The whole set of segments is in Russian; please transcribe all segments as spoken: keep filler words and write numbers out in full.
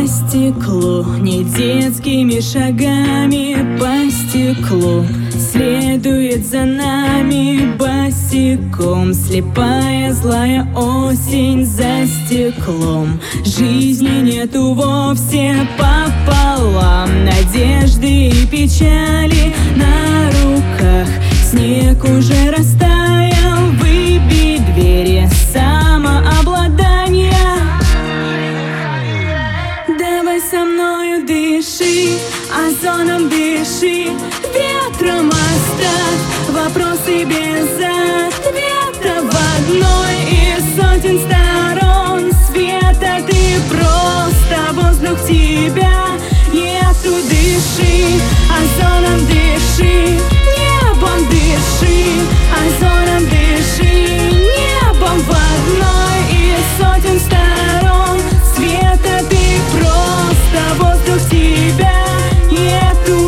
По стеклу, не детскими шагами, по стеклу следует за нами босиком. Слепая злая осень за стеклом. Жизни нету вовсе пополам. Надежды и печали на руках. Снег уже растаял, выбей двери самообладания. Давай со мною дыши, озоном дыши, ветром оставь вопросы без ответа. В одной из сотен сторон света ты просто воздух тебя нету. Дыши, озоном дыши, небом дыши, озоном дыши, небом. В одной из сотен сторон света ты просто воздух тебя нету.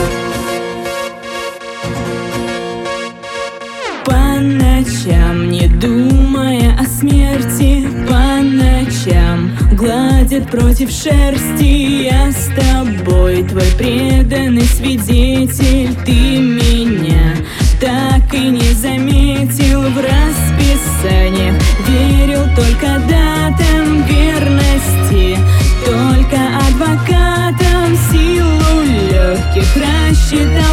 По ночам, не думая о смерти, по ночам гладят против шерсти. Я с тобой, твой преданный свидетель. Ты меня так и не заметил в расписаниях. Верил только датам верности, только адвокатам. Силу легких рассчитать